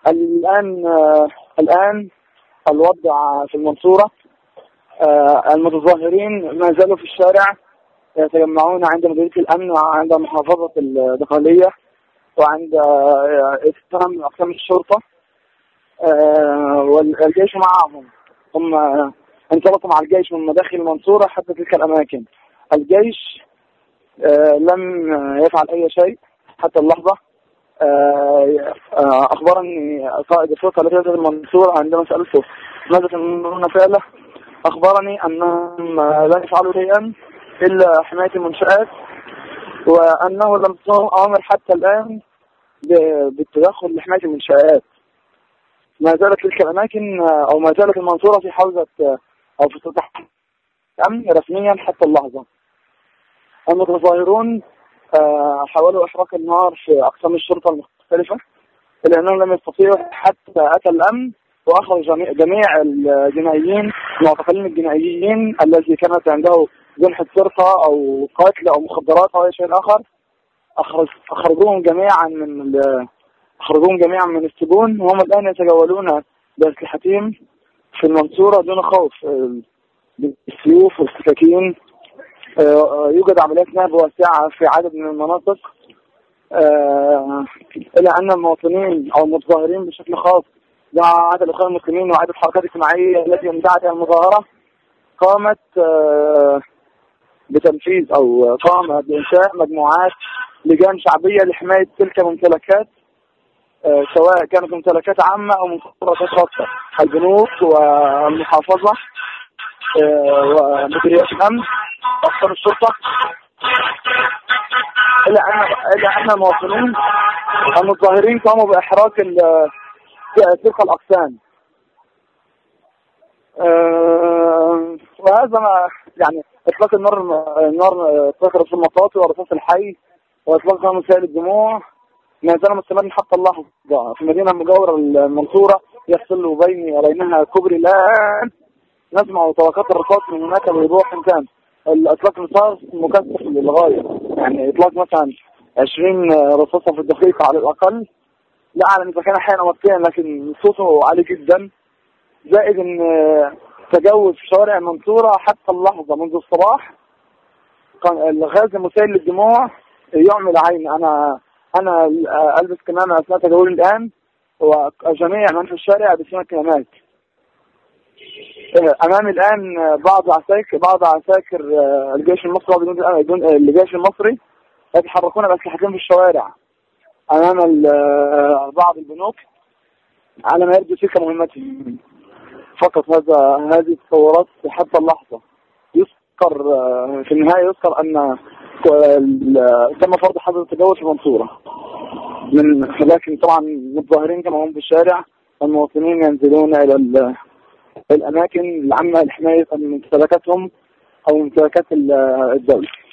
الآن الوضع في المنصورة، المتظاهرين ما زالوا في الشارع يتجمعون عند مديرية الأمن وعند محافظة الداخلية وعند أقسام الشرطة، والجيش معهم. هم انطلقوا مع الجيش من مداخل المنصورة حتى تلك الأماكن. الجيش لم يفعل أي شيء حتى اللحظة. أخبرني قائد الشرطة التي في المنصورة عندما سألته ماذا تنظرون فعله، أخبرني أنهم لن يفعلوا شيئا إلا حماية المنشآت، وأنه لم تصدر أوامر حتى الآن بالتدخل لحماية المنشآت. ما زالت تلك الأماكن أو ما زالت المنصورة في حوزة أو في سطح أمن رسميا حتى اللحظة. المتظاهرون حاولوا إحراق النار في أقسام الشرطة المختلفة، إلا أنهم لم يستطيعوا حتى أتى الأمن وأخرج جميع الجنائيين المعتقلين الجنائيين الذي كانت عنده جنحة سرقة أو قتل أو مخدرات أو أي شيء آخر. أخرجوهم جميعا من السجون، وهم الآن يتجولون بأسلحتهم في المنصورة دون خوف بالسيوف والسكاكين. يوجد عمليات نهب واسعة في عدد من المناطق، إلى أن المواطنين أو المتظاهرين بشكل خاص مع عدد الأخوان المسلمين وعدد الحركات الاجتماعية التي اندعت المظاهرة قامت بتنفيذ أو قامت بإنشاء مجموعات لجان شعبية لحماية تلك الممتلكات، سواء كانت ممتلكات عامة أو ممتلكات خاصة، البنوك والمحافظة ومديرية الأمن وأقسام الشرطة، إلا أن المواطنين المتظاهرين قاموا بإحراق تلك الأقسام. وهذا ما يعني إطلاق النار اطلق رصاص المطاط ورصاص الحي وإطلاق مسائل الدموع ما زال مستمر حتى اللحظة في المدينة المجاورة المنصورة، يفصل بيني وبينها كوبري. الآن نسمع طلقات الرصاص من هناك بوضوح كان. الإطلاق الرصاص مكثف للغاية، يعني إطلاق مثلا 20 رصاصة في الدقيقة على الأقل. لا أعلم إذا كان حين مطفئا، لكن صوته عالي جدا، زائد أن تجول في شوارع المنصورة حتى اللحظة منذ الصباح الغاز المسيل للدموع يعمي العين. أنا ألبس كمامة أثناء تجولي الآن، وجميع من في الشارع يلبسون كمامات. أمامي الآن بعض عساكر الجيش المصري يتحركون بأسلحتهم في الشوارع أمام بعض البنوك على ما يبدو تلك مهمتهم فقط. هذه التصورات حتى اللحظة. يذكر في النهاية أن تم فرض حظر التجول في المنصورة، لكن طبعا المتظاهرين كما هم في الشارع، المواطنين ينزلون إلى الأماكن العامة لحماية ممتلكاتهم أو ممتلكات الدولة.